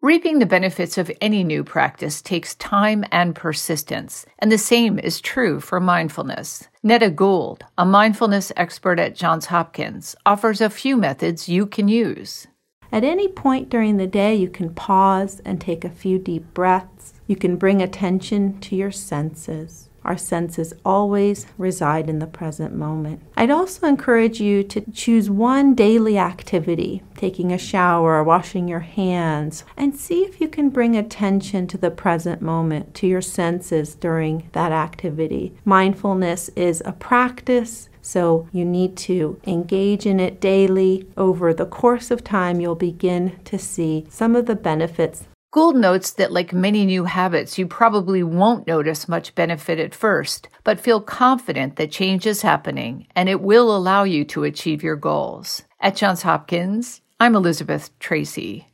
Reaping the benefits of any new practice takes time and persistence, and the same is true for mindfulness. Netta Gould, a mindfulness expert at Johns Hopkins, offers a few methods you can use. At any point during the day, you can pause and take a few deep breaths. You can bring attention to your senses. Our senses always reside in the present moment. I'd also encourage you to choose one daily activity, taking a shower or washing your hands, and see if you can bring attention to the present moment, to your senses during that activity. Mindfulness is a practice, so you need to engage in it daily. Over the course of time, you'll begin to see some of the benefits. Gould notes that like many new habits, you probably won't notice much benefit at first, but feel confident that change is happening and it will allow you to achieve your goals. At Johns Hopkins, I'm Elizabeth Tracy.